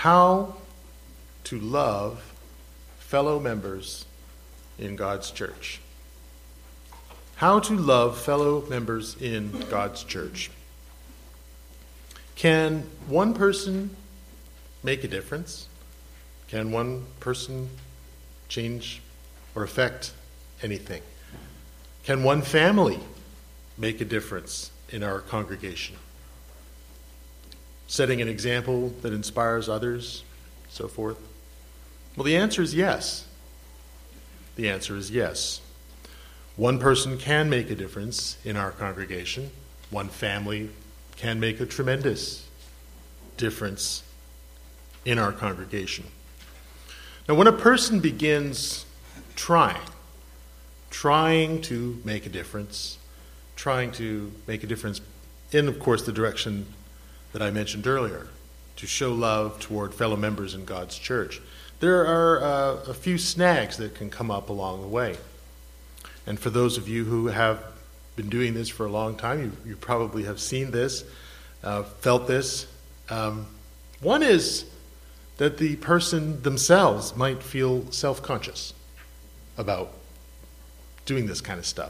how to love fellow members in God's church. How to love fellow members in God's church. Can one person make a difference? Can one person change or affect anything? Can one family make a difference in our congregation? Setting an example that inspires others, so forth? Well, the answer is yes. The answer is yes. One person can make a difference in our congregation. One family can make a tremendous difference in our congregation. Now, when a person begins trying to make a difference, in, of course, the direction that I mentioned earlier, to show love toward fellow members in God's church, there are a few snags that can come up along the way. And for those of you who have been doing this for a long time, you probably have seen this, felt this. One is that the person themselves might feel self-conscious about doing this kind of stuff.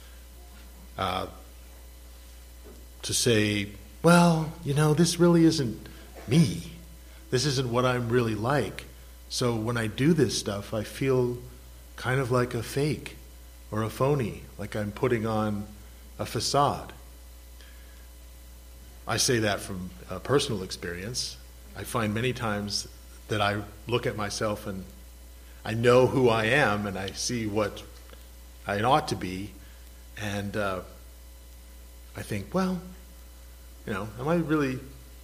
To say, well, this really isn't me. This isn't what I'm really like. So when I do this stuff, I feel kind of like a fake or a phony, like I'm putting on a facade. I say that from personal experience. I find many times that I look at myself and I know who I am and I see what I ought to be, and I think, well, am I really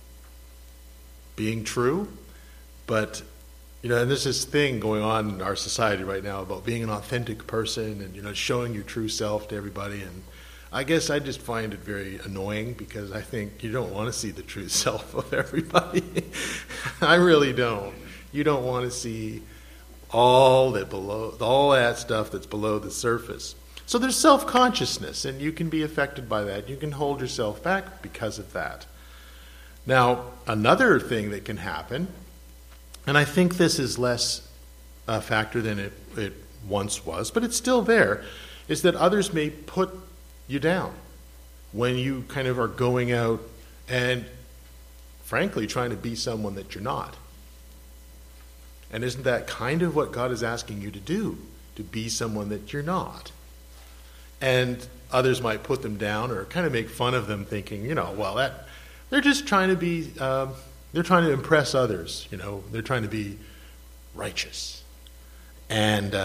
being true? But, and there's this thing going on in our society right now about being an authentic person and, showing your true self to everybody. And I guess I just find it very annoying because I think you don't want to see the true self of everybody. I really don't. You don't want to see all that stuff that's below the surface. So there's self-consciousness, and you can be affected by that. You can hold yourself back because of that. Now, another thing that can happen, and I think this is less a factor than it once was, but it's still there, is that others may put you down when you kind of are going out and, frankly, trying to be someone that you're not. And isn't that kind of what God is asking you to do, to be someone that you're not? And others might put them down or kind of make fun of them, thinking, they're just trying to be, they're trying to impress others, they're trying to be righteous. And,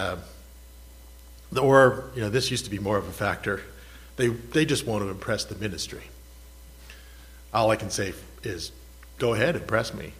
this used to be more of a factor. They just want to impress the ministry. All I can say is, go ahead, impress me.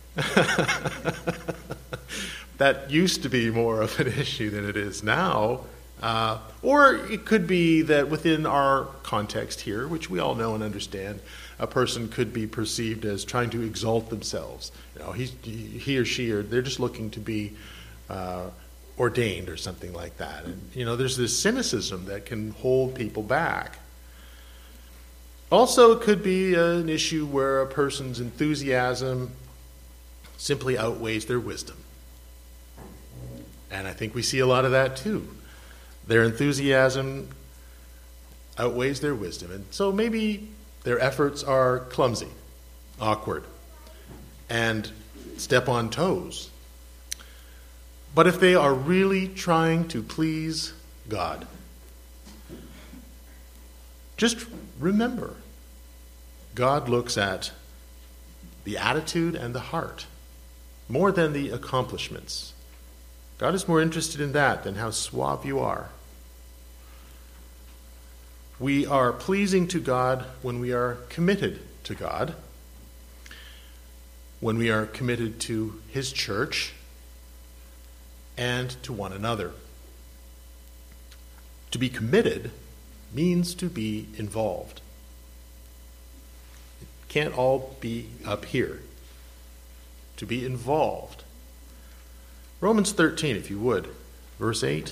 That used to be more of an issue than it is now. Or it could be that within our context here, which we all know and understand, a person could be perceived as trying to exalt themselves. He or she, or they're just looking to be ordained or something like that. And, there's this cynicism that can hold people back. Also, it could be an issue where a person's enthusiasm simply outweighs their wisdom. And I think we see a lot of that too. Their enthusiasm outweighs their wisdom. And so maybe their efforts are clumsy, awkward, and step on toes. But if they are really trying to please God, just remember, God looks at the attitude and the heart more than the accomplishments. God is more interested in that than how suave you are. We are pleasing to God when we are committed to God, when we are committed to His church, and to one another. To be committed means to be involved. It can't all be up here. To be involved. Romans 13, if you would, verse 8.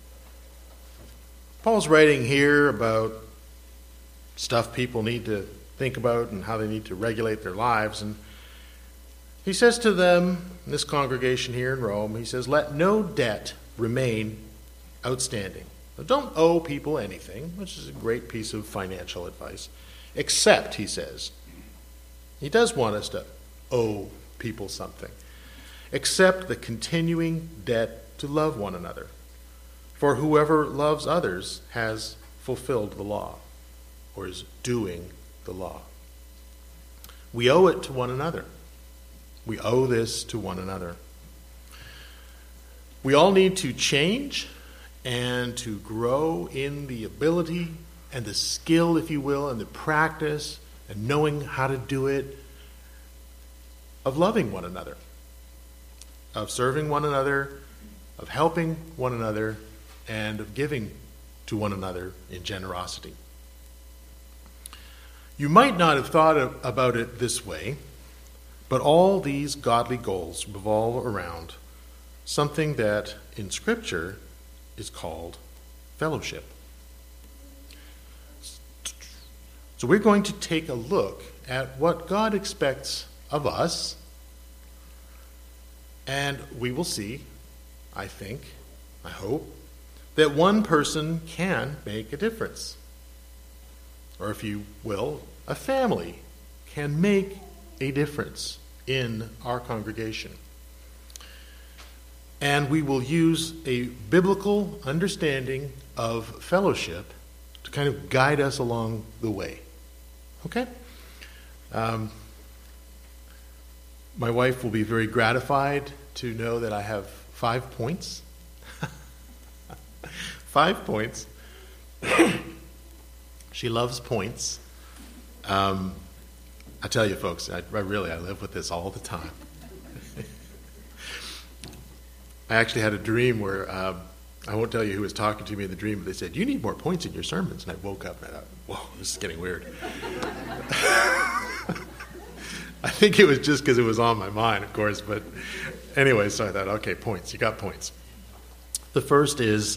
Paul's writing here about stuff people need to think about and how they need to regulate their lives. And he says to them, this congregation here in Rome, he says, let no debt remain outstanding. Now, don't owe people anything, which is a great piece of financial advice, except, he says, he does want us to owe people something, except the continuing debt to love one another. For whoever loves others has fulfilled the law, or is doing the law. We owe it to one another. We owe this to one another. We all need to change and to grow in the ability and the skill, if you will, and the practice and knowing how to do it, of loving one another, of serving one another, of helping one another, and of giving to one another in generosity. You might not have thought about it this way, but all these godly goals revolve around something that in Scripture is called fellowship. So we're going to take a look at what God expects of us, and we will see, I think, I hope, that one person can make a difference. Or if you will, a family can make a difference in our congregation. And we will use a biblical understanding of fellowship to kind of guide us along the way. Okay? My wife will be very gratified to know that I have 5 points. 5 points. She loves points. I tell you, folks, I live with this all the time. I actually had a dream where, I won't tell you who was talking to me in the dream, but they said, you need more points in your sermons. And I woke up and I thought, whoa, this is getting weird. I think it was just because it was on my mind, of course. But anyway, so I thought, okay, points. You got points. The first is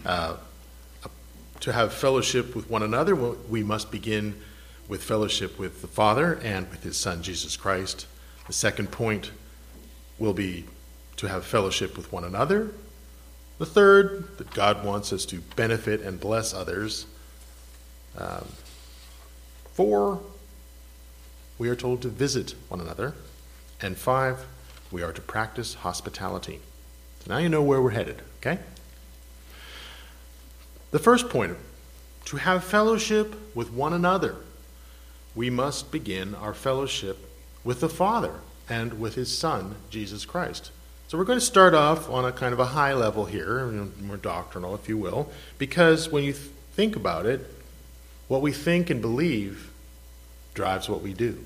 to have fellowship with one another. We must begin with fellowship with the Father and with his Son, Jesus Christ. The second point will be to have fellowship with one another. The third, that God wants us to benefit and bless others. 4, we are told to visit one another. And 5, we are to practice hospitality. So now you know where we're headed, okay? The first point, to have fellowship with one another, we must begin our fellowship with the Father and with his Son, Jesus Christ. So we're going to start off on a kind of a high level here, more doctrinal, if you will, because when you think about it, what we think and believe drives what we do.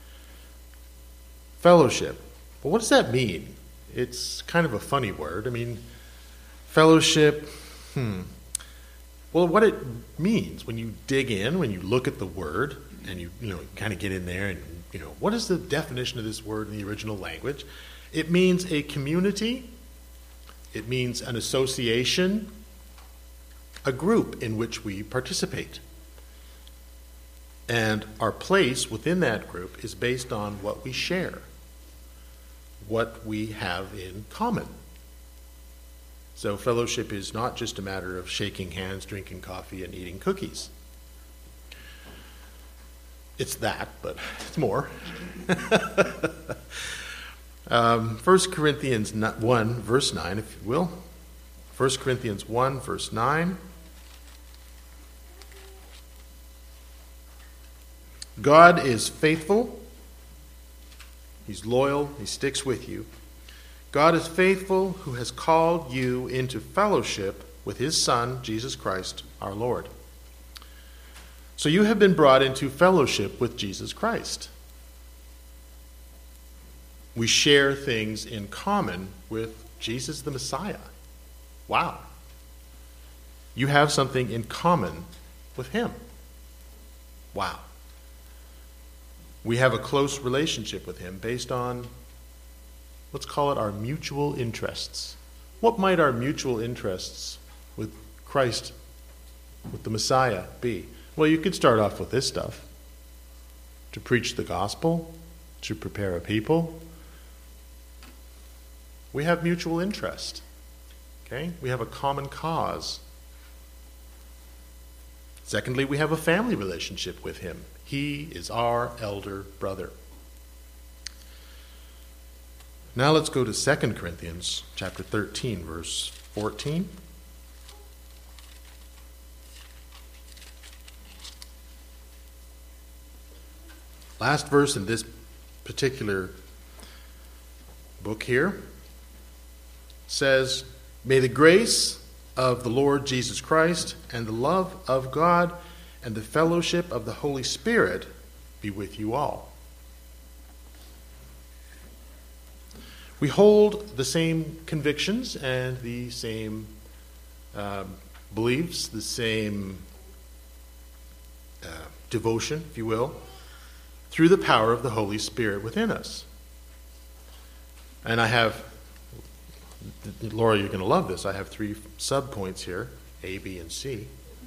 Fellowship. Well, what does that mean? It's kind of a funny word. I mean, fellowship, well, what it means when you dig in, when you look at the word, and you kind of get in there and, what is the definition of this word in the original language? It means a community, it means an association, a group in which we participate. And our place within that group is based on what we share, what we have in common. So fellowship is not just a matter of shaking hands, drinking coffee, and eating cookies. It's that, but it's more. 1 Corinthians 1, verse 9, if you will. 1 Corinthians 1, verse 9. God is faithful. He's loyal. He sticks with you. God is faithful, who has called you into fellowship with his Son, Jesus Christ, our Lord. So you have been brought into fellowship with Jesus Christ. We share things in common with Jesus the Messiah. Wow. You have something in common with him. Wow. We have a close relationship with him based on, let's call it, our mutual interests. What might our mutual interests with Christ, with the Messiah, be? Well, you could start off with this stuff. to preach the gospel, to prepare a people. We have mutual interest. Okay? We have a common cause. Secondly, we have a family relationship with him. He is our elder brother. Now let's go to 2 Corinthians chapter 13, verse 14. Last verse in this particular book here says, "May the grace of the Lord Jesus Christ and the love of God and the fellowship of the Holy Spirit be with you all." We hold the same convictions and the same beliefs, the same devotion, if you will, through the power of the Holy Spirit within us. And I have, Laura, you're going to love this. I have 3 sub-points here, A, B, and C.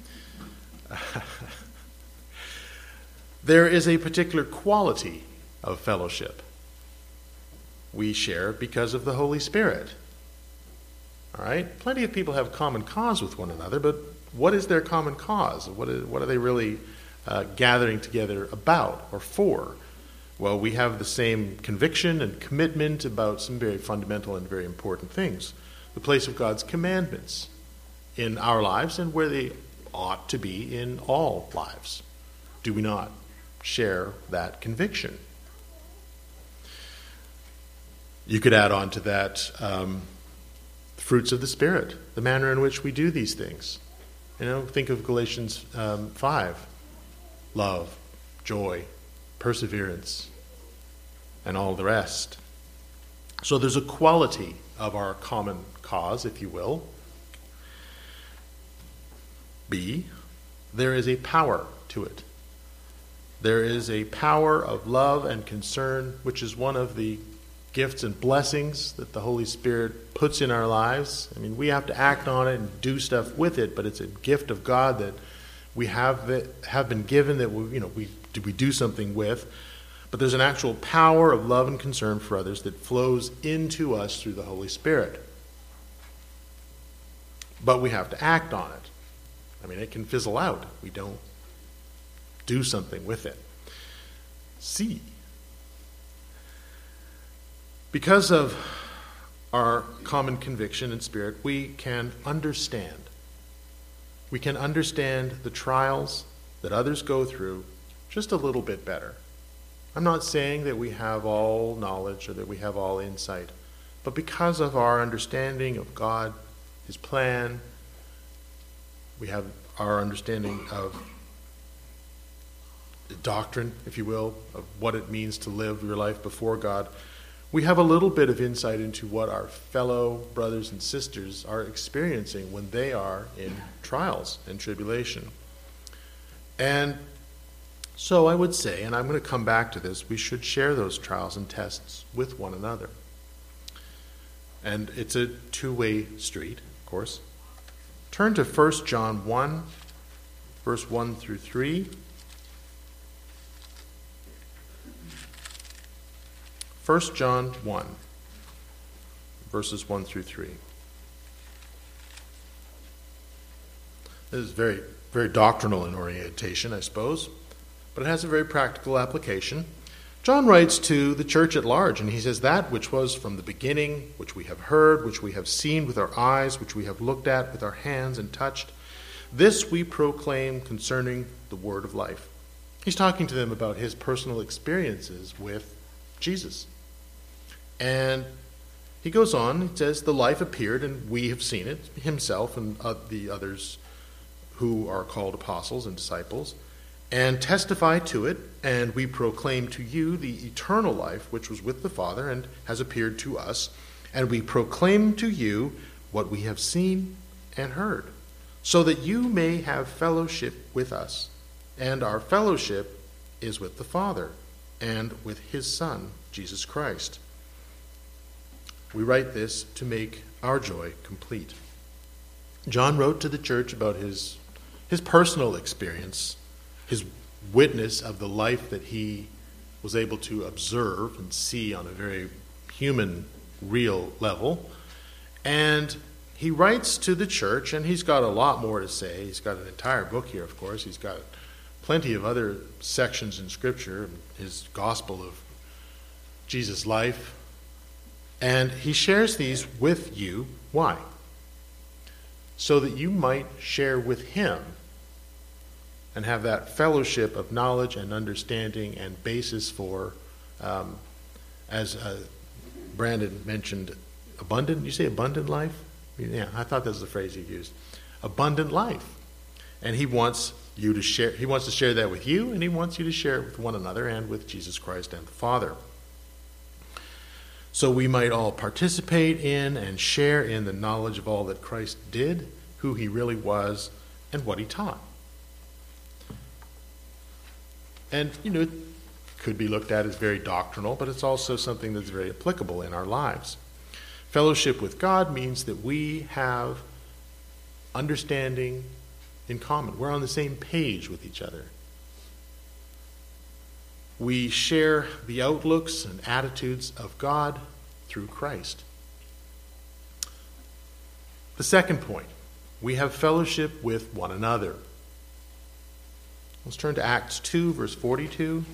There is a particular quality of fellowship we share because of the Holy Spirit. All right? Plenty of people have common cause with one another, but what is their common cause? What are they really gathering together about or for? Well, we have the same conviction and commitment about some very fundamental and very important things. The place of God's commandments in our lives and where they ought to be in all lives. Do we not share that conviction? You could add on to that fruits of the Spirit, the manner in which we do these things. Think of Galatians 5. Love, joy, perseverance, and all the rest. So there's a quality of our common cause, if you will. B, there is a power to it. There is a power of love and concern, which is one of the gifts and blessings that the Holy Spirit puts in our lives. I mean, we have to act on it and do stuff with it, but it's a gift of God that we have been given that we do something with. But there's an actual power of love and concern for others that flows into us through the Holy Spirit. But we have to act on it. I mean, it can fizzle out if we don't do something with it. C, because of our common conviction and spirit, we can understand. We can understand the trials that others go through just a little bit better. I'm not saying that we have all knowledge or that we have all insight, but because of our understanding of God, His plan, we have our understanding of the doctrine, if you will, of what it means to live your life before God. We have a little bit of insight into what our fellow brothers and sisters are experiencing when they are in trials and tribulation. And so I would say, and I'm going to come back to this, we should share those trials and tests with one another. And it's a two-way street, of course. Turn to 1 John 1, verse 1 through 3. 1 John 1, verses 1 through 3. This is very, very doctrinal in orientation, I suppose, but it has a very practical application. John writes to the church at large, and he says, "That which was from the beginning, which we have heard, which we have seen with our eyes, which we have looked at with our hands and touched, this we proclaim concerning the word of life." He's talking to them about his personal experiences with Jesus. And he goes on, he says, "The life appeared, and we have seen it," himself and the others who are called apostles and disciples, "and testify to it, and we proclaim to you the eternal life which was with the Father and has appeared to us, and we proclaim to you what we have seen and heard, so that you may have fellowship with us. And our fellowship is with the Father and with his Son, Jesus Christ." We write this to make our joy complete. John wrote to the church about his personal experience, his witness of the life that he was able to observe and see on a very human, real level. And he writes to the church, and he's got a lot more to say. He's got an entire book here, of course. He's got plenty of other sections in Scripture, his gospel of Jesus' life. And he shares these with you. Why? So that you might share with him and have that fellowship of knowledge and understanding and basis for, as Brandon mentioned, abundant, you say abundant life? Yeah, I thought that was the phrase he used. Abundant life. And he wants you to share, he wants to share that with you, and he wants you to share it with one another and with Jesus Christ and the Father. So we might all participate in and share in the knowledge of all that Christ did, who he really was, and what he taught. And, it could be looked at as very doctrinal, but it's also something that's very applicable in our lives. Fellowship with God means that we have understanding in common. We're on the same page with each other. We share the outlooks and attitudes of God through Christ. The second point, we have fellowship with one another. Let's turn to Acts 2, verse 42.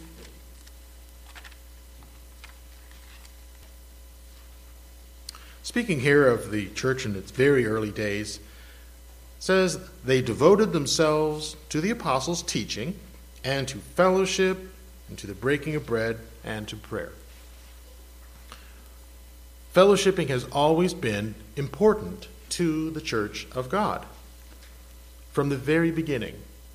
Speaking here of the church in its very early days, it says, they devoted themselves to the apostles' teaching and to fellowship and to the breaking of bread and to prayer. Fellowshipping has always been important to the church of God from the very beginning.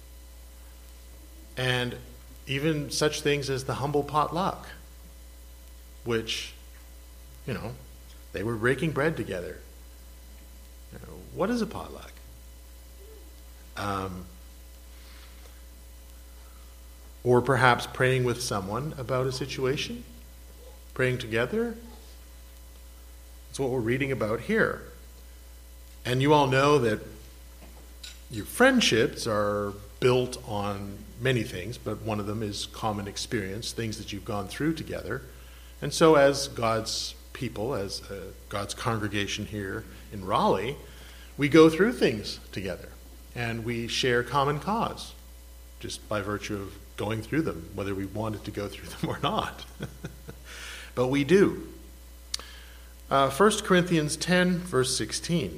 And even such things as the humble potluck, which, they were breaking bread together. What is a potluck? Or perhaps praying with someone about a situation, praying together. That's what we're reading about here. And you all know that your friendships are built on many things, but one of them is common experience, things that you've gone through together. And so as God's people, as God's congregation here in Raleigh, we go through things together. And we share common cause, just by virtue of going through them, whether we wanted to go through them or not. But we do. 1 Corinthians 10, verse 16.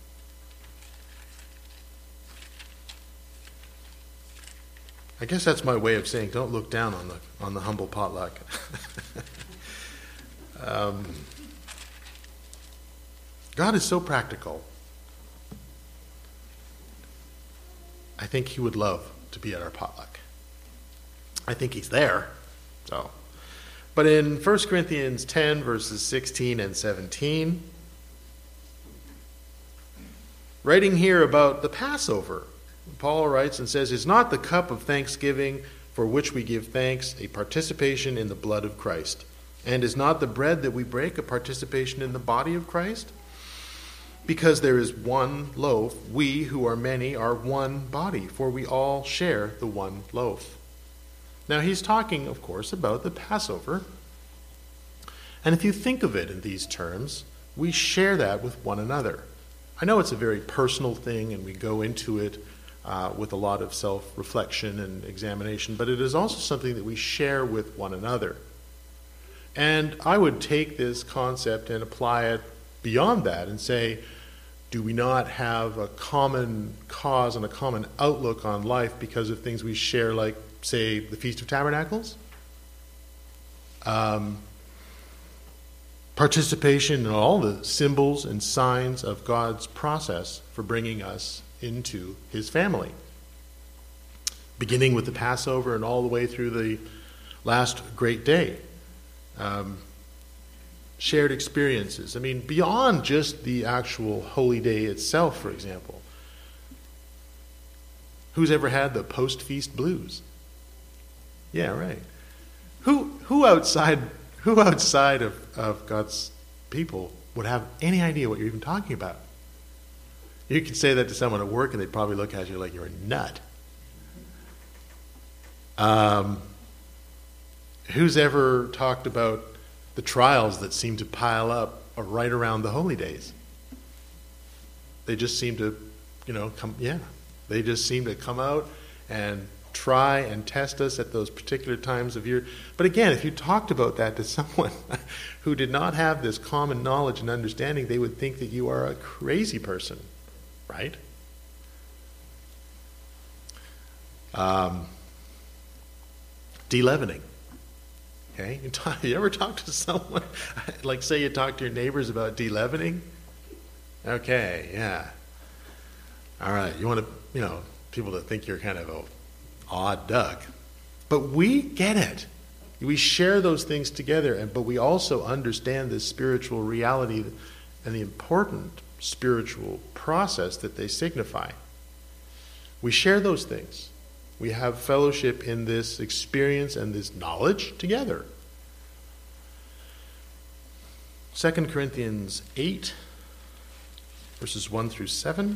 I guess that's my way of saying don't look down on the humble potluck. God is so practical. I think he would love to be at our potluck. I think he's there. But in 1 Corinthians 10, verses 16 and 17, writing here about the Passover, Paul writes and says, is not the cup of thanksgiving for which we give thanks a participation in the blood of Christ? And is not the bread that we break a participation in the body of Christ? Because there is one loaf, we who are many are one body, for we all share the one loaf. Now he's talking, of course, about the Passover. And if you think of it in these terms, we share that with one another. I know it's a very personal thing, and we go into it with a lot of self-reflection and examination, but it is also something that we share with one another. And I would take this concept and apply it beyond that and say, do we not have a common cause and a common outlook on life because of things we share, like, say, the Feast of Tabernacles? Participation in all the symbols and signs of God's process for bringing us into his family. Beginning with the Passover and all the way through the last great day. Shared experiences. I mean, beyond just the actual holy day itself, for example. Who's ever had the post-feast blues? Yeah, right. Who outside of God's people would have any idea what you're even talking about? You could say that to someone at work and they'd probably look at you like you're a nut. Who's ever talked about the trials that seem to pile up right around the holy days? They just seem to, they just seem to come out and try and test us at those particular times of year. But again, if you talked about that to someone who did not have this common knowledge and understanding, they would think that you are a crazy person, right? De-leavening. Okay? You ever talk to someone, like say you talk to your neighbors about de-leavening? Okay, yeah. All right, you want to, people that think you're kind of an odd duck. But we get it. We share those things together, but we also understand this spiritual reality and the important spiritual process that they signify. We share those things. We have fellowship in this experience and this knowledge together. 2 Corinthians 8, verses 1 through 7.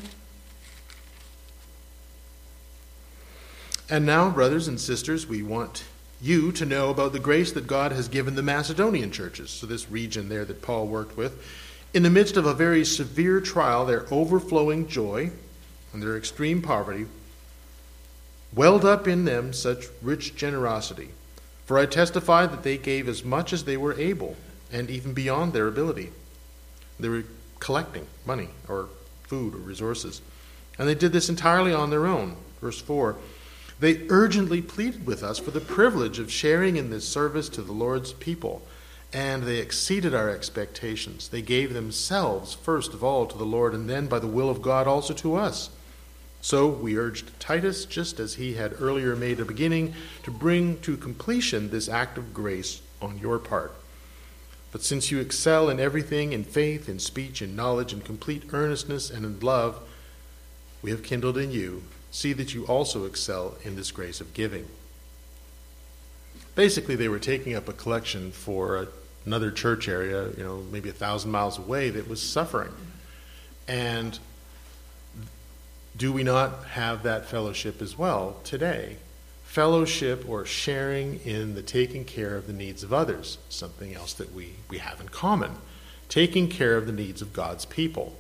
And now, brothers and sisters, we want you to know about the grace that God has given the Macedonian churches, so this region there that Paul worked with. In the midst of a very severe trial, their overflowing joy and their extreme poverty welled up in them such rich generosity. For I testify that they gave as much as they were able, and even beyond their ability. They were collecting money or food or resources. And they did this entirely on their own. Verse 4, they urgently pleaded with us for the privilege of sharing in this service to the Lord's people, and they exceeded our expectations. They gave themselves first of all to the Lord, and then by the will of God also to us. So we urged Titus, just as he had earlier made a beginning, to bring to completion this act of grace on your part. But since you excel in everything, in faith, in speech, in knowledge, in complete earnestness, and in love, we have kindled in you. See that you also excel in this grace of giving. Basically, they were taking up a collection for another church area, maybe 1,000 miles away, that was suffering. And do we not have that fellowship as well today? Fellowship or sharing in the taking care of the needs of others, something else that we have in common. Taking care of the needs of God's people.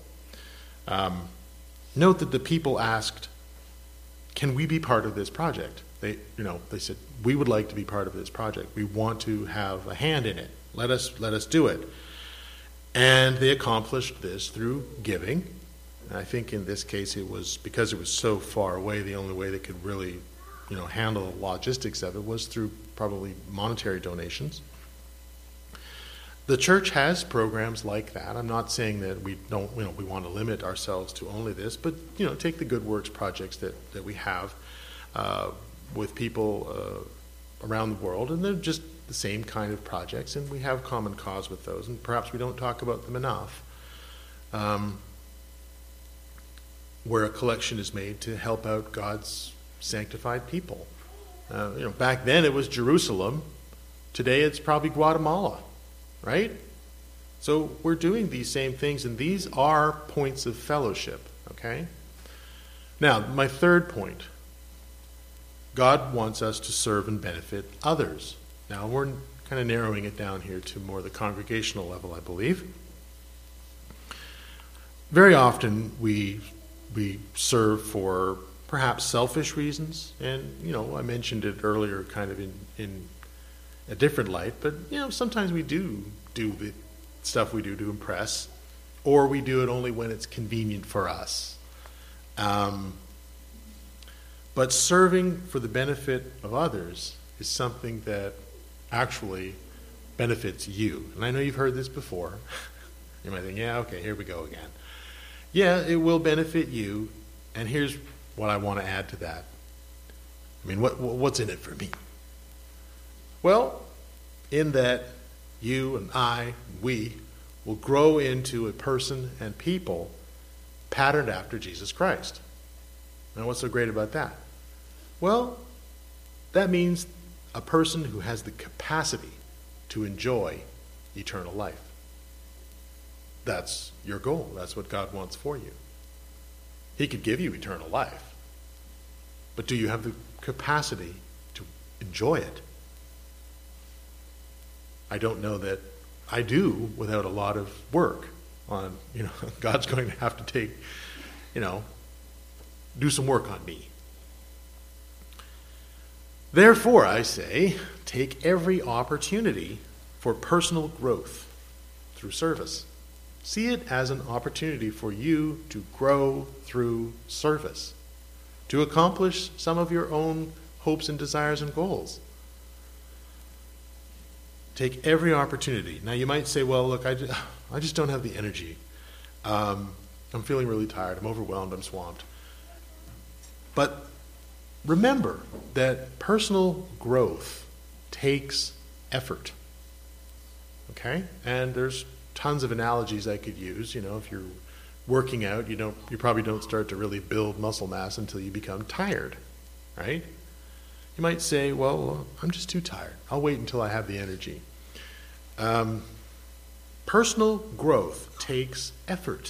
Note that the people asked, can we be part of this project? They said, we would like to be part of this project. We want to have a hand in it. Let us do it. And they accomplished this through giving. And I think in this case it was because it was so far away, the only way they could really handle the logistics of it was through probably monetary donations. The church has programs like that. I'm not saying that we don't, we want to limit ourselves to only this, but take the good works projects that we have with people around the world, and they're just the same kind of projects, and we have common cause with those, and perhaps we don't talk about them enough. Where a collection is made to help out God's sanctified people. Back then it was Jerusalem. Today it's probably Guatemala, right? So we're doing these same things, and these are points of fellowship, okay? Now, my third point. God wants us to serve and benefit others. Now, we're kind of narrowing it down here to more the congregational level, I believe. Very often we serve for perhaps selfish reasons, and I mentioned it earlier kind of in a different light, but sometimes we do the stuff we do to impress, or we do it only when it's convenient for us. But serving for the benefit of others is something that actually benefits you. And I know you've heard this before. You might think, yeah, okay, here we go again. Yeah, it will benefit you, and here's what I want to add to that. I mean, what's in it for me? Well, in that you and we will grow into a person and people patterned after Jesus Christ. Now, what's so great about that? Well, that means a person who has the capacity to enjoy eternal life. That's your goal. That's what God wants for you. He could give you eternal life. But do you have the capacity to enjoy it. I don't know that I do without a lot of work on, God's going to have to take, do some work on me. Therefore, I say, take every opportunity for personal growth through service. See it as an opportunity for you to grow through service, to accomplish some of your own hopes and desires and goals. Take every opportunity. Now you might say, well, look, I just don't have the energy. I'm feeling really tired. I'm overwhelmed. I'm swamped. But remember that personal growth takes effort. Okay? And there's tons of analogies I could use. If you're working out, you probably don't start to really build muscle mass until you become tired, right? You might say, well, I'm just too tired. I'll wait until I have the energy. Personal growth takes effort.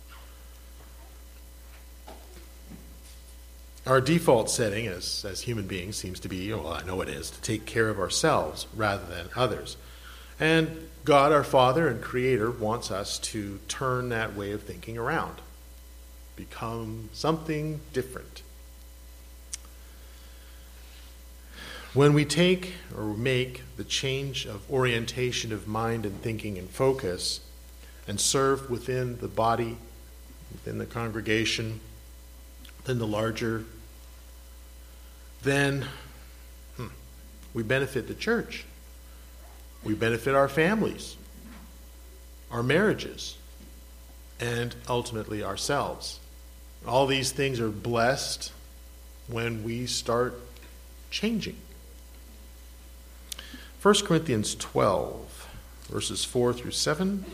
Our default setting as human beings seems to be, I know it is, to take care of ourselves rather than others. And God, our Father and Creator, wants us to turn that way of thinking around, become something different. When we take or make the change of orientation of mind and thinking and focus and serve within the body, within the congregation, within the larger, then we benefit the church. We benefit our families, our marriages, and ultimately ourselves. All these things are blessed when we start changing. 1 Corinthians 12, verses 4 through 7.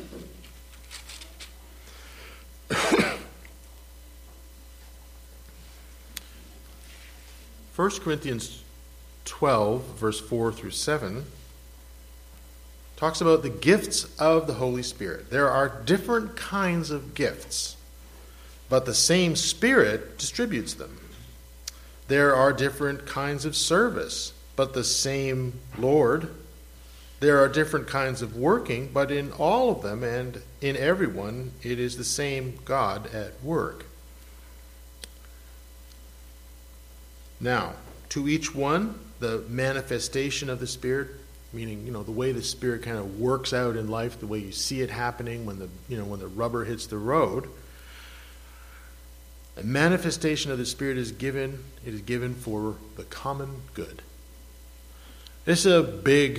First Corinthians 12, verse 4 through 7, talks about the gifts of the Holy Spirit. There are different kinds of gifts, but the same Spirit distributes them. There are different kinds of service, but the same Lord. There are different kinds of working, but in all of them and in everyone, it is the same God at work. Now, to each one, the manifestation of the Spirit, meaning, the way the Spirit kind of works out in life, the way you see it happening when the rubber hits the road. A manifestation of the Spirit is given. It is given for the common good. This is a big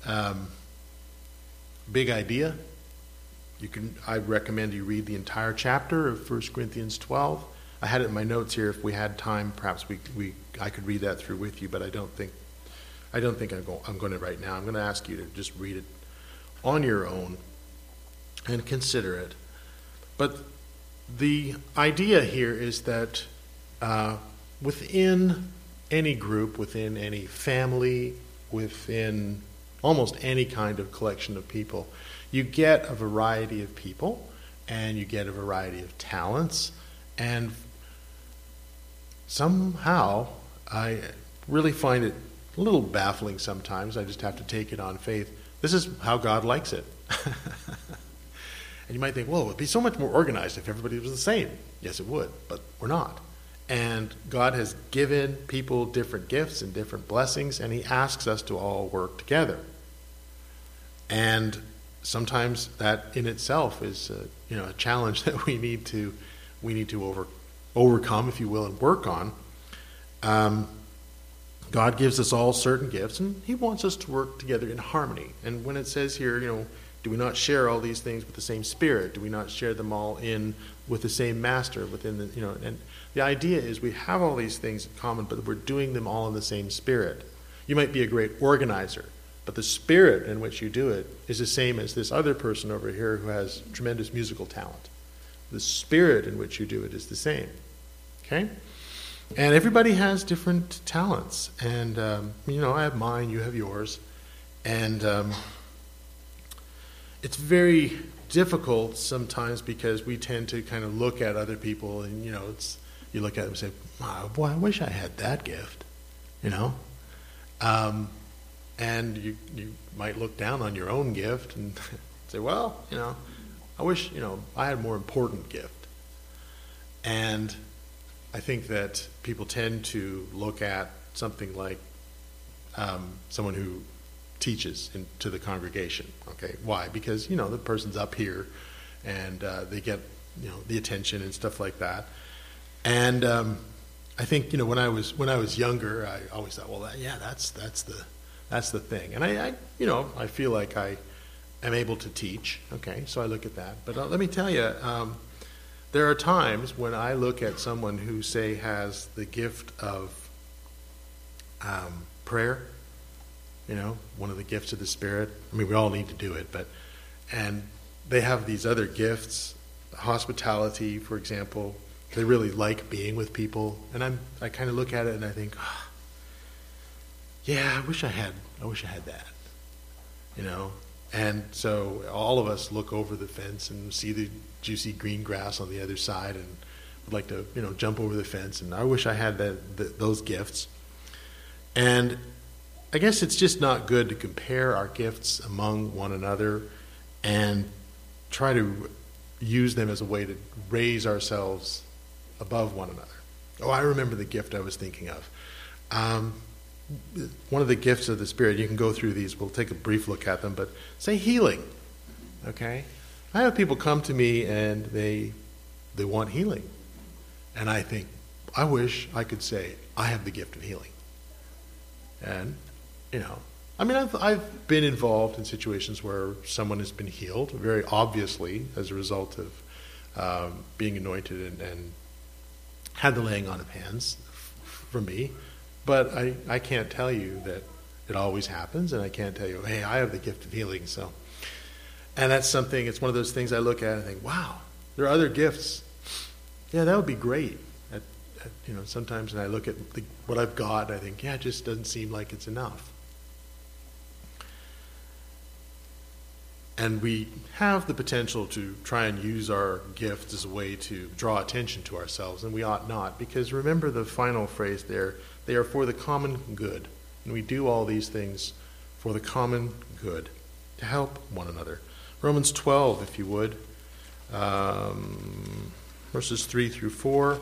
idea. I recommend you read the entire chapter of 1 Corinthians 12. I had it in my notes here. If we had time, perhaps I could read that through with you, but I don't think I'm going to right now. I'm going to ask you to just read it on your own and consider it. But the idea here is that within any group, within any family, within almost any kind of collection of people, you get a variety of people and you get a variety of talents. And somehow, I really find it a little baffling sometimes. I just have to take it on faith. This is how God likes it. And you might think, well, it would be so much more organized if everybody was the same. Yes, it would, but we're not. And God has given people different gifts and different blessings, and He asks us to all work together. And sometimes that in itself is a challenge that we need to overcome, if you will, and work on. God gives us all certain gifts, and He wants us to work together in harmony. And when it says here, do we not share all these things with the same Spirit? Do we not share them all with the same Master? And the idea is we have all these things in common, but we're doing them all in the same Spirit. You might be a great organizer, but the spirit in which you do it is the same as this other person over here who has tremendous musical talent. The spirit in which you do it is the same. Okay? And everybody has different talents. And, I have mine, you have yours. And it's very difficult sometimes because we tend to kind of look at other people and, you look at them and say, wow, boy, I wish I had that gift, And you might look down on your own gift and say, well, I wish, I had a more important gift. And I think that people tend to look at something like someone who teaches to the congregation. Okay, why? Because, the person's up here and they get, the attention and stuff like that. And I think, when I was younger, I always thought, well, that's the thing. And I feel like I am able to teach. Okay, so I look at that. But let me tell you, there are times when I look at someone who, say, has the gift of prayer, one of the gifts of the Spirit. I mean, we all need to do it, and they have these other gifts, hospitality, for example. They really like being with people, and I kind of look at it and I think, yeah, I wish I had that, And so all of us look over the fence and see the juicy green grass on the other side, and would like to, jump over the fence. And I wish I had those gifts. And I guess it's just not good to compare our gifts among one another and try to use them as a way to raise ourselves above one another. Oh, I remember the gift I was thinking of. One of the gifts of the Spirit, you can go through these, we'll take a brief look at them, but say healing, okay? I have people come to me and they want healing. And I think, I wish I could say, I have the gift of healing. And, I've been involved in situations where someone has been healed, very obviously, as a result of being anointed and had the laying on of hands from me. But I can't tell you that it always happens, and I can't tell you, hey, I have the gift of healing. So, and that's something, it's one of those things I look at and think, wow, there are other gifts. Yeah, that would be great. Sometimes when I look at what I've got, I think, yeah, it just doesn't seem like it's enough. And we have the potential to try and use our gifts as a way to draw attention to ourselves, and we ought not, because remember the final phrase there, they are for the common good. And we do all these things for the common good, to help one another. Romans 12, if you would, verses 3 through 4.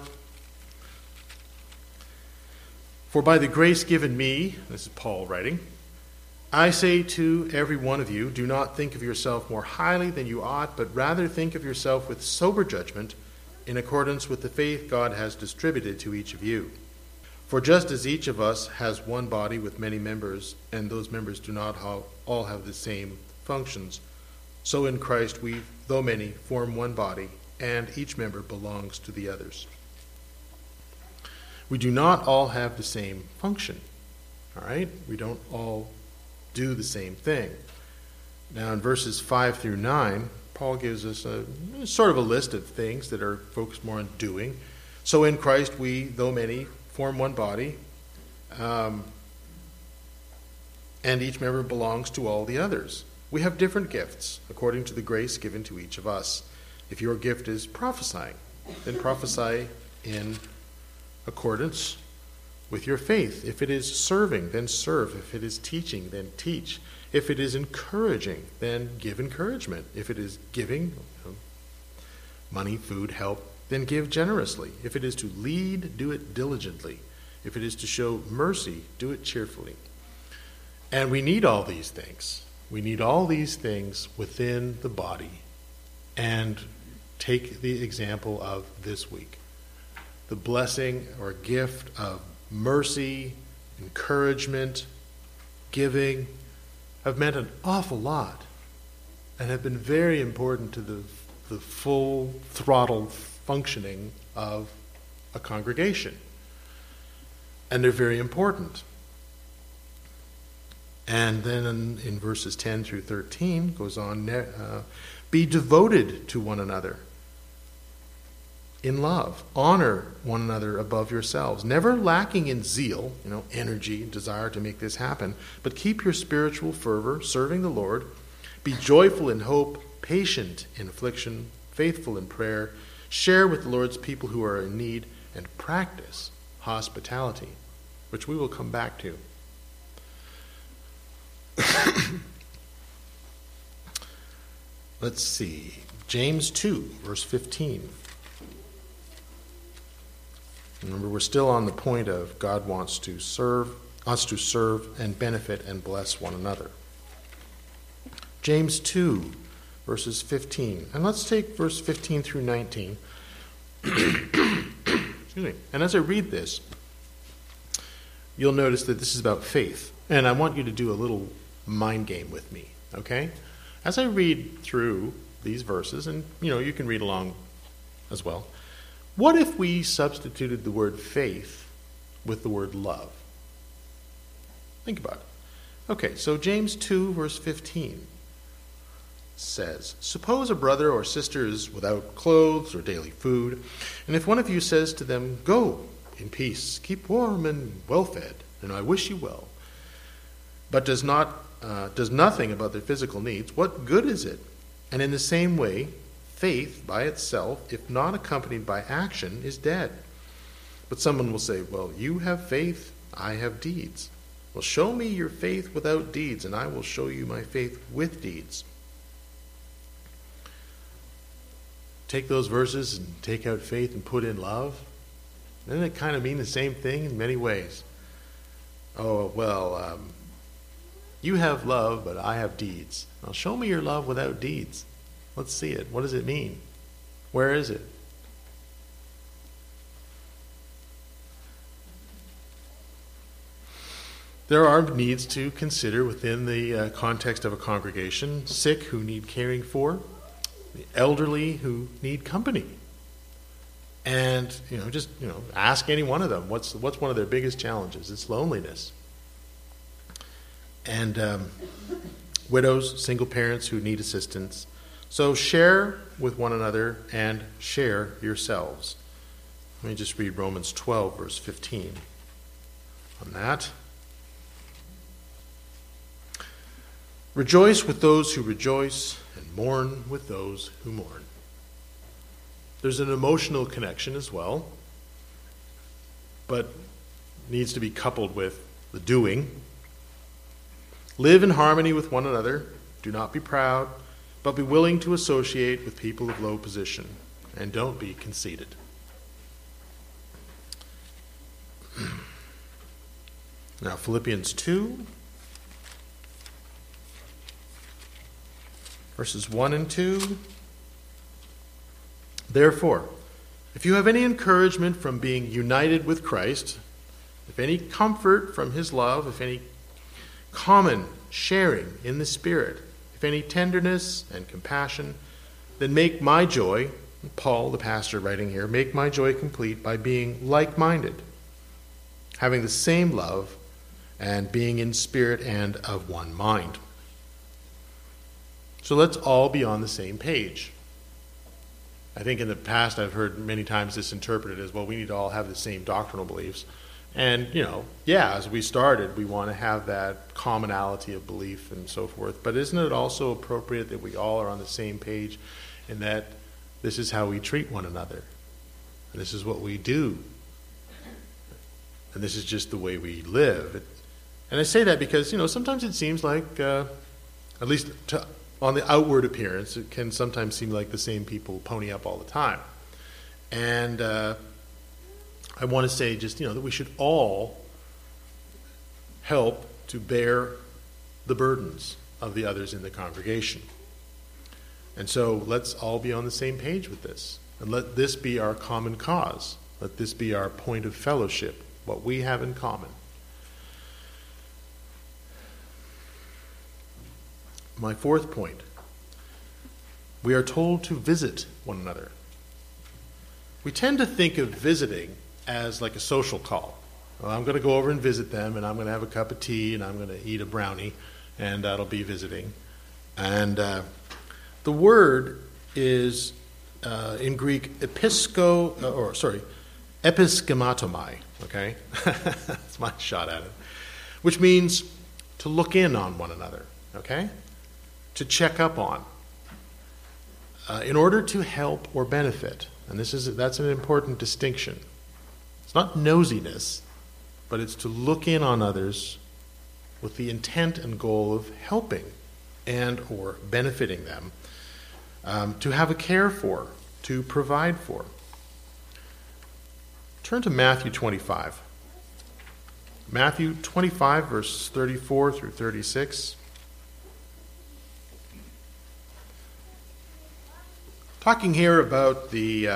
For by the grace given me, this is Paul writing, I say to every one of you, do not think of yourself more highly than you ought, but rather think of yourself with sober judgment, in accordance with the faith God has distributed to each of you. For just as each of us has one body with many members, and those members do not all have the same functions, so in Christ we, though many, form one body, and each member belongs to the others. We do not all have the same function, all right? We don't all do the same thing. Now in verses 5 through 9, Paul gives us a sort of a list of things that are focused more on doing. So in Christ we, though many, form one body, and each member belongs to all the others. We have different gifts according to the grace given to each of us. If your gift is prophesying, then prophesy in accordance with your faith. If it is serving, then serve. If it is teaching, then teach. If it is encouraging, then give encouragement. If it is giving money, food, help, then give generously. If it is to lead, do it diligently. If it is to show mercy, do it cheerfully. And we need all these things. We need all these things within the body. And take the example of this week. The blessing or gift of mercy, encouragement, giving have meant an awful lot and have been very important to the full throttle functioning of a congregation. And they're very important. And then in verses 10 through 13 goes on, be devoted to one another in love. Honor one another above yourselves. Never lacking in zeal, energy, desire to make this happen, but keep your spiritual fervor, serving the Lord. Be joyful in hope, patient in affliction, faithful in prayer. Share with the Lord's people who are in need, and practice hospitality, which we will come back to. Let's see. James 2, verse 15. Remember, we're still on the point of God wants to serve, us to serve and benefit and bless one another. James 2, verses 15. And let's take verse 15 through 19. Excuse me. And as I read this, you'll notice that this is about faith. And I want you to do a little mind game with me, okay? As I read through these verses, and you can read along as well, what if we substituted the word faith with the word love? Think about it. Okay, so James 2, verse 15 says, "Suppose a brother or sister is without clothes or daily food, and if one of you says to them, 'Go in peace, keep warm and well fed, and I wish you well,' but does nothing about their physical needs, what good is it? And in the same way, faith by itself, if not accompanied by action, is dead. But someone will say, 'Well, you have faith, I have deeds.' Well, show me your faith without deeds, and I will show you my faith with deeds." Take those verses and take out faith and put in love. Doesn't it kind of mean the same thing in many ways? Oh, well, you have love, but I have deeds. Now, show me your love without deeds. Let's see it. What does it mean? Where is it? There are needs to consider within the context of a congregation. Sick who need caring for, the elderly who need company. And, just ask any one of them, what's one of their biggest challenges? It's loneliness. And widows, single parents who need assistance. So share with one another and share yourselves. Let me just read Romans 12, verse 15 on that. "Rejoice with those who rejoice, and mourn with those who mourn." There's an emotional connection as well, but needs to be coupled with the doing. "Live in harmony with one another. Do not be proud, but be willing to associate with people of low position, and don't be conceited." Now, Philippians 2, verses 1 and 2. "Therefore, if you have any encouragement from being united with Christ, if any comfort from his love, if any common sharing in the Spirit, if any tenderness and compassion, then make my joy," Paul, the pastor writing here, "make my joy complete by being like-minded, having the same love, and being in spirit and of one mind." So let's all be on the same page. I think in the past I've heard many times this interpreted as, well, we need to all have the same doctrinal beliefs. And, as we started, we want to have that commonality of belief and so forth. But isn't it also appropriate that we all are on the same page in that this is how we treat one another? And this is what we do. And this is just the way we live. And I say that because, sometimes it seems like, at least on the outward appearance, it can sometimes seem like the same people pony up all the time. And I want to say just, that we should all help to bear the burdens of the others in the congregation. And so let's all be on the same page with this. And let this be our common cause. Let this be our point of fellowship, what we have in common. My fourth point. We are told to visit one another. We tend to think of visiting as like a social call. Well, I'm going to go over and visit them, and I'm going to have a cup of tea, and I'm going to eat a brownie, and that'll be visiting. And the word is in Greek episkematomai. Okay, that's my shot at it, which means to look in on one another. Okay, to check up on, in order to help or benefit. And that's an important distinction. It's not nosiness, but it's to look in on others with the intent and goal of helping and or benefiting them, to have a care for, to provide for. Turn to Matthew 25. Matthew 25, verse 34 through 36. Talking here about the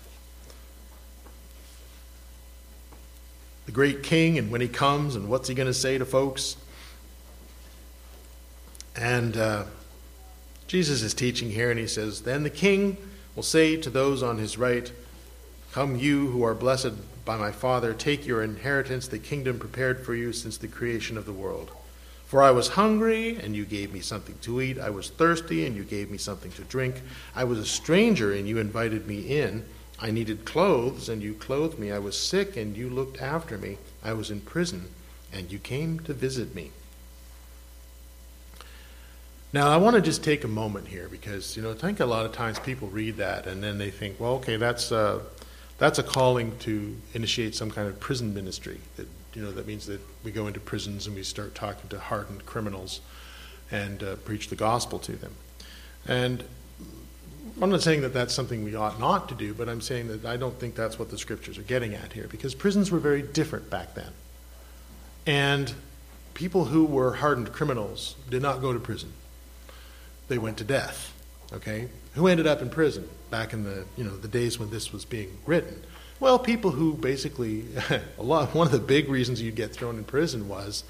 great king and when he comes and what's he going to say to folks. And Jesus is teaching here, and he says, "Then the king will say to those on his right, 'Come, you who are blessed by my Father, take your inheritance, the kingdom prepared for you since the creation of the world. For I was hungry, and you gave me something to eat. I was thirsty, and you gave me something to drink. I was a stranger, and you invited me in. I needed clothes, and you clothed me. I was sick, and you looked after me. I was in prison, and you came to visit me.'" Now, I want to just take a moment here because, I think a lot of times people read that and then they think, well, okay, that's a calling to initiate some kind of prison ministry. That means that we go into prisons and we start talking to hardened criminals and preach the gospel to them. And I'm not saying that that's something we ought not to do, but I'm saying that I don't think that's what the scriptures are getting at here, because prisons were very different back then. And people who were hardened criminals did not go to prison. They went to death. Okay? Who ended up in prison back in the days when this was being written? Well, people who basically, one of the big reasons you'd get thrown in prison was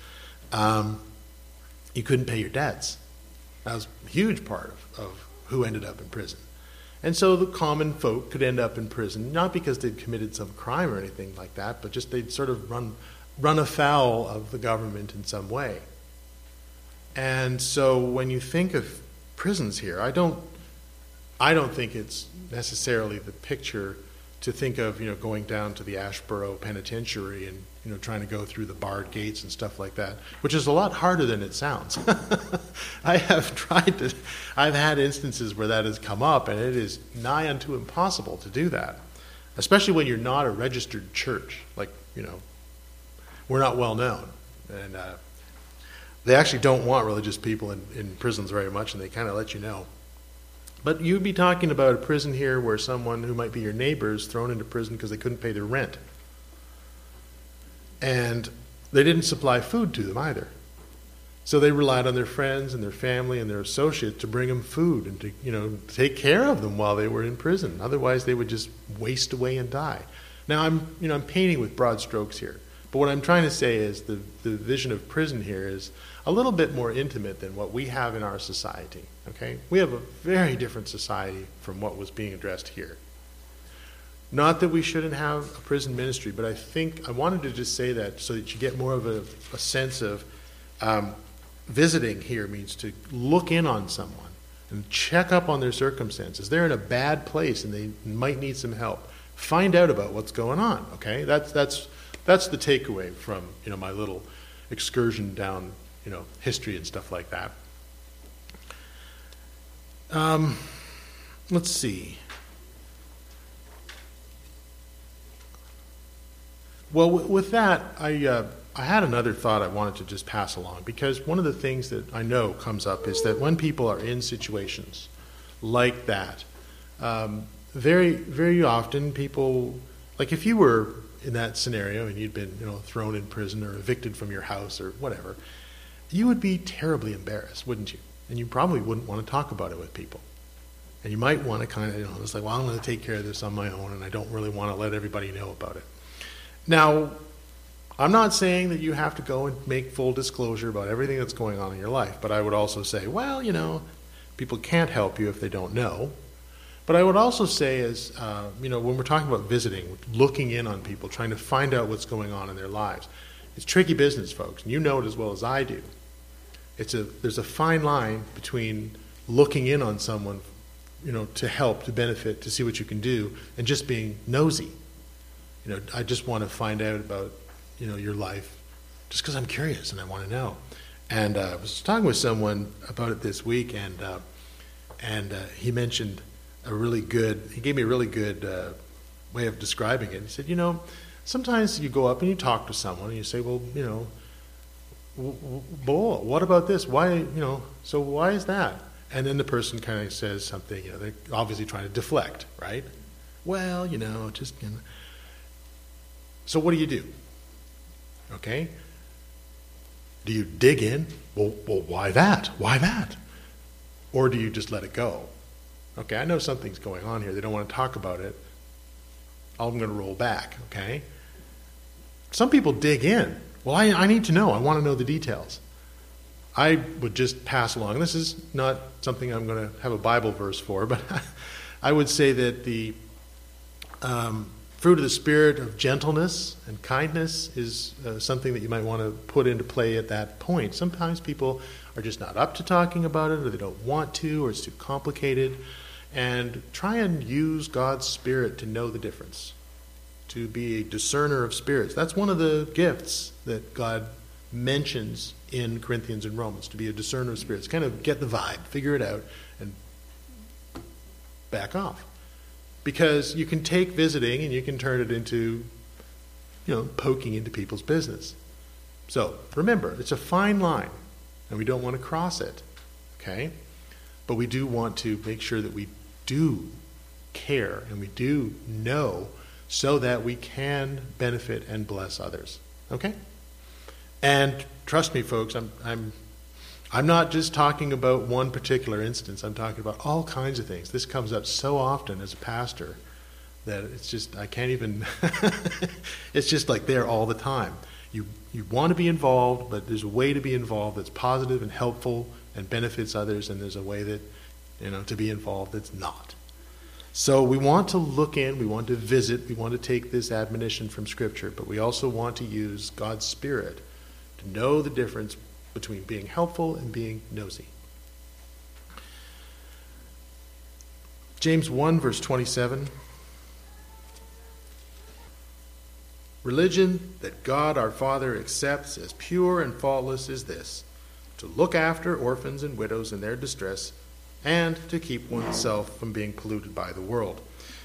you couldn't pay your debts. That was a huge part of who ended up in prison. And so the common folk could end up in prison, not because they'd committed some crime or anything like that, but just they'd sort of run afoul of the government in some way. And so when you think of prisons here, I don't think it's necessarily the picture to think of, going down to the Ashboro Penitentiary and, trying to go through the barred gates and stuff like that, which is a lot harder than it sounds. I've had instances where that has come up, and it is nigh unto impossible to do that, especially when you're not a registered church. Like, we're not well known. And they actually don't want religious people in prisons very much, and they kind of let you know. But you'd be talking about a prison here where someone who might be your neighbor is thrown into prison because they couldn't pay their rent. And they didn't supply food to them either. So they relied on their friends and their family and their associates to bring them food and to, take care of them while they were in prison. Otherwise, they would just waste away and die. Now, I'm painting with broad strokes here. But what I'm trying to say is the vision of prison here is a little bit more intimate than what we have in our society. Okay? We have a very different society from what was being addressed here. Not that we shouldn't have a prison ministry, but I wanted to just say that so that you get more of a sense of visiting here means to look in on someone and check up on their circumstances. They're in a bad place and they might need some help. Find out about what's going on. Okay? That's the takeaway from my little excursion down history and stuff like that. Let's see. Well, with that, I had another thought I wanted to just pass along, because one of the things that I know comes up is that when people are in situations like that, very, very often people, like if you were in that scenario and you'd been thrown in prison or evicted from your house or whatever, you would be terribly embarrassed, wouldn't you? And you probably wouldn't want to talk about it with people. And you might want to kind of, it's like, well, I'm going to take care of this on my own, and I don't really want to let everybody know about it. Now, I'm not saying that you have to go and make full disclosure about everything that's going on in your life, but I would also say, well, people can't help you if they don't know. But I would also say is, when we're talking about visiting, looking in on people, trying to find out what's going on in their lives, it's tricky business, folks, and you know it as well as I do. There's a fine line between looking in on someone, to help, to benefit, to see what you can do, and just being nosy. I just want to find out about, your life, just because I'm curious and I want to know. And I was talking with someone about it this week, and he mentioned he gave me a really good way of describing it. He said, sometimes you go up and you talk to someone and you say, well, what about this? Why, so why is that? And then the person kind of says something, they're obviously trying to deflect, right? Well, just. So what do? Okay? Do you dig in? Well, why that? Why that? Or do you just let it go? Okay, I know something's going on here. They don't want to talk about it. I'm going to roll back, okay? Some people dig in. Well, I need to know. I want to know the details. I would just pass along. This is not something I'm going to have a Bible verse for, but I would say that the fruit of the Spirit of gentleness and kindness is something that you might want to put into play at that point. Sometimes people are just not up to talking about it, or they don't want to, or it's too complicated. And try and use God's Spirit to know the difference, to be a discerner of spirits. That's one of the gifts that God mentions in Corinthians and Romans, to be a discerner of spirits. Kind of get the vibe, figure it out, and back off. Because you can take visiting and you can turn it into, poking into people's business. So remember, it's a fine line, and we don't want to cross it, okay? But we do want to make sure that we do care and we do know, so that we can benefit and bless others, okay? And trust me, folks, I'm not just talking about one particular instance. I'm talking about all kinds of things. This comes up so often as a pastor that it's just, I can't even, it's just like there all the time. You want to be involved, but there's a way to be involved that's positive and helpful and benefits others, and there's a way that, to be involved that's not. So we want to look in, we want to visit, we want to take this admonition from Scripture, but we also want to use God's Spirit to know the difference between being helpful and being nosy. James 1, verse 27. Religion that God our Father accepts as pure and faultless is this: to look after orphans and widows in their distress, and to keep oneself from being polluted by the world.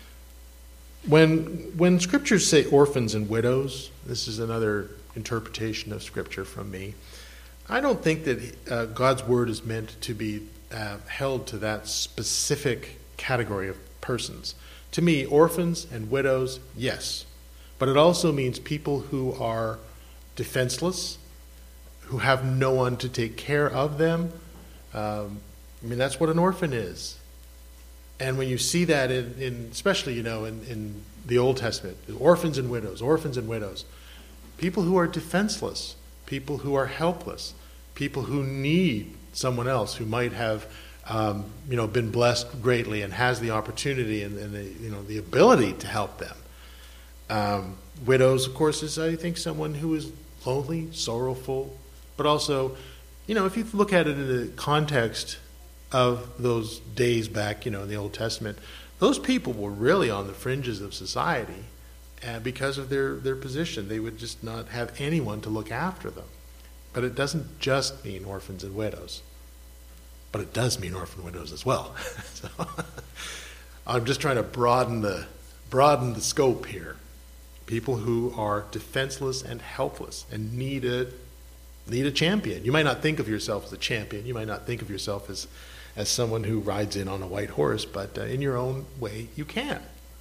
When scriptures say orphans and widows, this is another interpretation of Scripture from me, I don't think that God's word is meant to be held to that specific category of persons. To me, orphans and widows, yes. But it also means people who are defenseless, who have no one to take care of them. That's what an orphan is. And when you see that in especially, in the Old Testament, orphans and widows, people who are defenseless, people who are helpless, people who need someone else who might have, been blessed greatly and has the opportunity and the ability to help them. Widows, of course, is, I think, someone who is lonely, sorrowful, but also, if you look at it in the context of those days back, in the Old Testament, those people were really on the fringes of society, and because of their position, they would just not have anyone to look after them. But it doesn't just mean orphans and widows, but it does mean orphan widows as well. So, I'm just trying to broaden the scope here. People who are defenseless and helpless and need a champion. You might not think of yourself as a champion. You might not think of yourself as someone who rides in on a white horse, but in your own way, you can.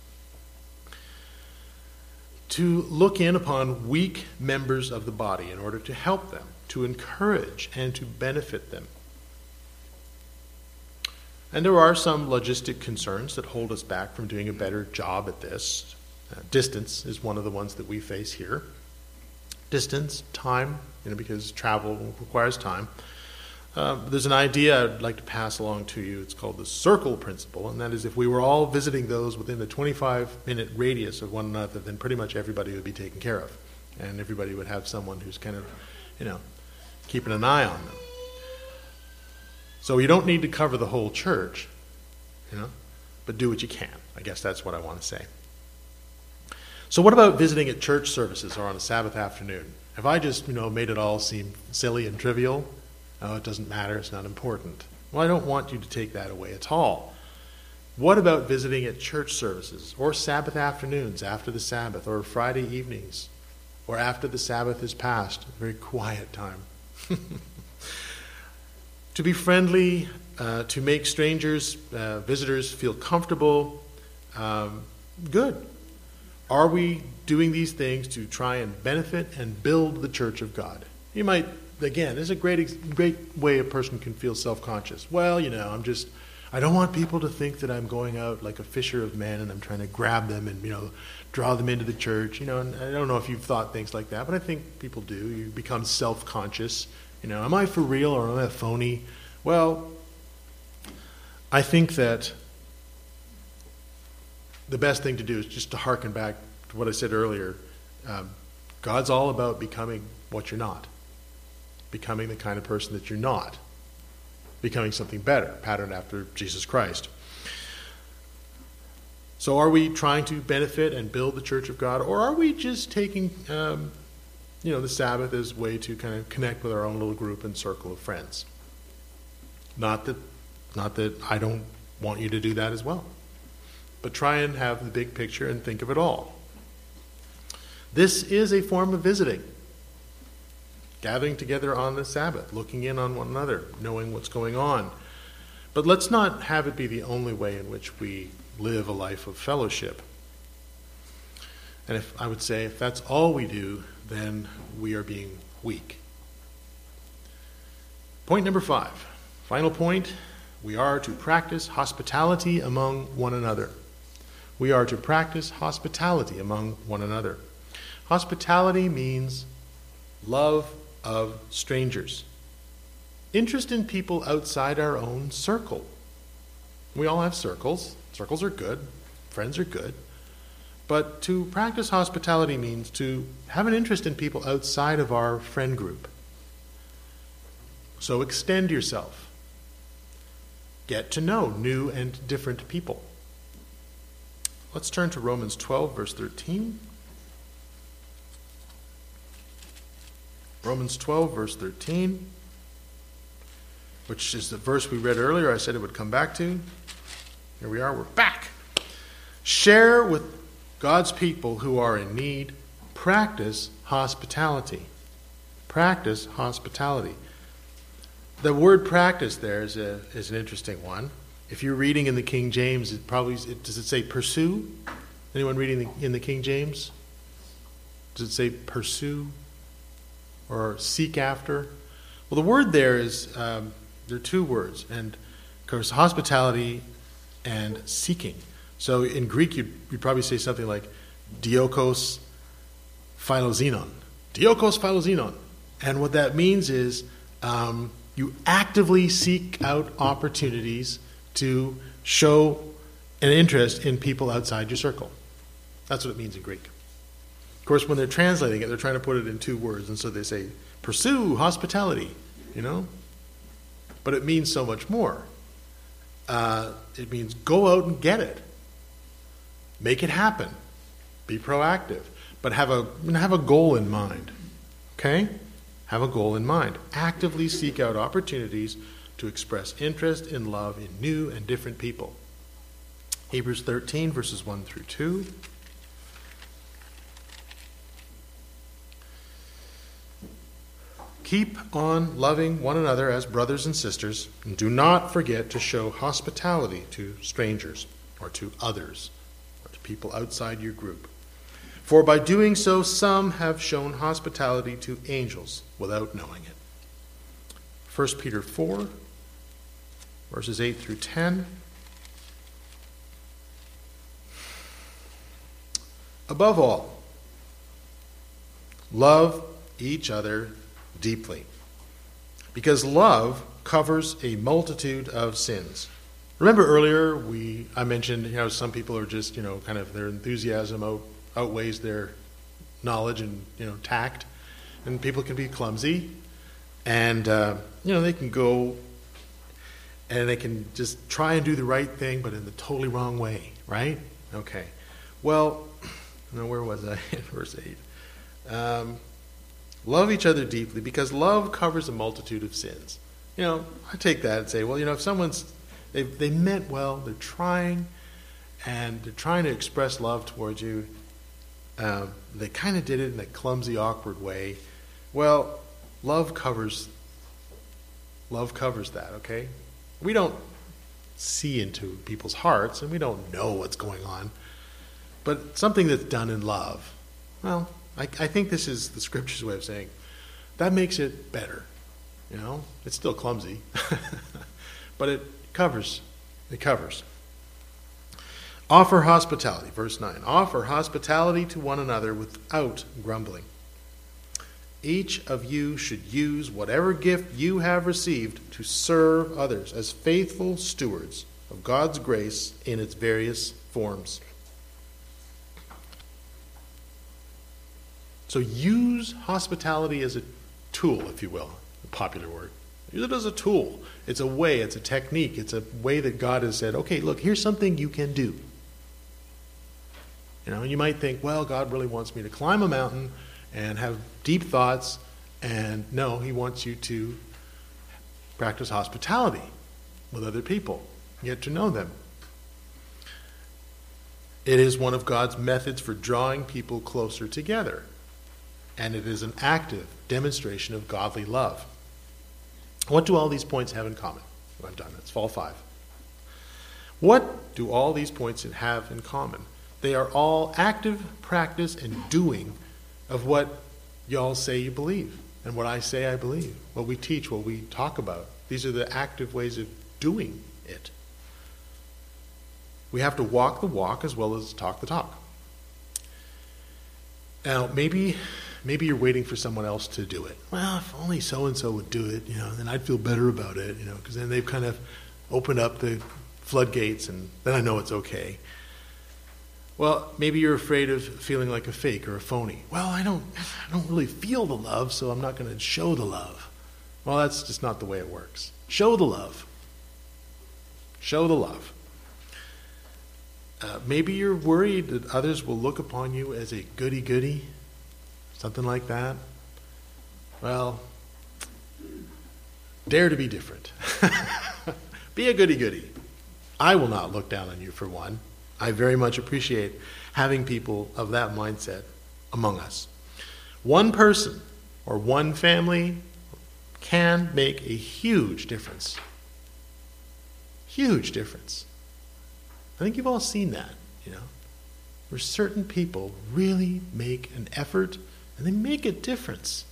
To look in upon weak members of the body in order to help them, to encourage and to benefit them. And there are some logistic concerns that hold us back from doing a better job at this. Distance is one of the ones that we face here. Distance, time, because travel requires time. There's an idea I'd like to pass along to you. It's called the circle principle, and that is if we were all visiting those within the 25-minute radius of one another, then pretty much everybody would be taken care of, and everybody would have someone who's kind of, keeping an eye on them. So you don't need to cover the whole church, but do what you can. I guess that's what I want to say. So what about visiting at church services or on a Sabbath afternoon? Have I just, made it all seem silly and trivial? Oh, it doesn't matter, it's not important. Well, I don't want you to take that away at all. What about visiting at church services or Sabbath afternoons after the Sabbath or Friday evenings or after the Sabbath is passed? A very quiet time. To be friendly, to make strangers, visitors feel comfortable, good. Are we doing these things to try and benefit and build the church of God? You might, again, this is a great way a person can feel self-conscious. Well, I don't want people to think that I'm going out like a fisher of men and I'm trying to grab them and, draw them into the church. And I don't know if you've thought things like that, but I think people do. You become self-conscious. Am I for real or am I a phony? Well, I think that the best thing to do is just to hearken back to what I said earlier. God's all about becoming what you're not. Becoming the kind of person that you're not. Becoming something better, patterned after Jesus Christ. So are we trying to benefit and build the church of God, or are we just taking the Sabbath as a way to kind of connect with our own little group and circle of friends? Not that I don't want you to do that as well. But try and have the big picture and think of it all. This is a form of visiting. Gathering together on the Sabbath, looking in on one another, knowing what's going on. But let's not have it be the only way in which we live a life of fellowship. And I would say if that's all we do, then we are being weak. Point number 5. Final point, we are to practice hospitality among one another. We are to practice hospitality among one another. Hospitality means love of strangers. Interest in people outside our own circle. We all have circles. Circles are good. Friends are good. But to practice hospitality means to have an interest in people outside of our friend group. So extend yourself. Get to know new and different people. Let's turn to Romans 12, verse 13. Romans 12, verse 13, which is the verse we read earlier. I said it would come back to. Here we are. We're back. Share with God's people who are in need. Practice hospitality. Practice hospitality. The word practice there is an interesting one. If you're reading in the King James, does it say pursue? Anyone reading in the King James? Does it say pursue? Or seek after? Well, the word there is, there are two words, and of course, hospitality and seeking. So in Greek, you'd probably say something like diokos philoxenon. Diokos philoxenon. And what that means is you actively seek out opportunities to show an interest in people outside your circle. That's what it means in Greek. Of course, when they're translating it, they're trying to put it in two words, and so they say, pursue hospitality, But it means so much more. It means go out and get it. Make it happen. Be proactive. But have a goal in mind. Okay? Have a goal in mind. Actively seek out opportunities to express interest and love in new and different people. Hebrews 13, verses 1 through 2. Keep on loving one another as brothers and sisters, and do not forget to show hospitality to strangers, or to others, or to people outside your group. For by doing so, some have shown hospitality to angels without knowing it. 1 Peter 4, verses 8 through 10. Above all, love each other deeply, because love covers a multitude of sins. Remember earlier I mentioned some people are just kind of their enthusiasm outweighs their knowledge and tact, and people can be clumsy, and they can go and they can just try and do the right thing, but in the totally wrong way, right? Okay. Well, where was I? Verse 8. Love each other deeply, because love covers a multitude of sins. I take that and say, well, if someone's, they meant well, they're trying, and they're trying to express love towards you, they kind of did it in a clumsy, awkward way. Well, Love covers that, okay? We don't see into people's hearts, and we don't know what's going on. But something that's done in love, well, I think this is the Scripture's way of saying, that makes it better. You know, it's still clumsy, but it covers. It covers. Offer hospitality, verse 9. Offer hospitality to one another without grumbling. Each of you should use whatever gift you have received to serve others as faithful stewards of God's grace in its various forms. So use hospitality as a tool, if you will, a popular word. Use it as a tool. It's a way, it's a technique, it's a way that God has said, okay, look, here's something you can do. You know, and you might think, well, God really wants me to climb a mountain and have deep thoughts, and no, he wants you to practice hospitality with other people, get to know them. It is one of God's methods for drawing people closer together, and it is an active demonstration of godly love. What do all these points have in common? I'm done. That's fall 5. What do all these points have in common? They are all active practice and doing of what y'all say you believe, and what I say I believe, what we teach, what we talk about. These are the active ways of doing it. We have to walk the walk as well as talk the talk. Now, maybe you're waiting for someone else to do it. Well, if only so-and-so would do it, then I'd feel better about it, because then they've kind of opened up the floodgates, and then I know it's okay. Well, maybe you're afraid of feeling like a fake or a phony. Well, I don't really feel the love, so I'm not going to show the love. Well, that's just not the way it works. Show the love. Show the love. Maybe you're worried that others will look upon you as a goody-goody, something like that. Well, dare to be different. Be a goody-goody. I will not look down on you for one. I very much appreciate having people of that mindset among us. One person or one family can make a huge difference. Huge difference. I think you've all seen that, where certain people really make an effort and they make a difference.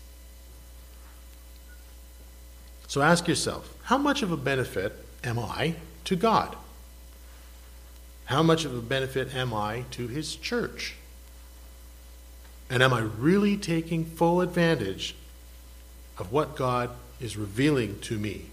So ask yourself, how much of a benefit am I to God? How much of a benefit am I to his church? And am I really taking full advantage of what God is revealing to me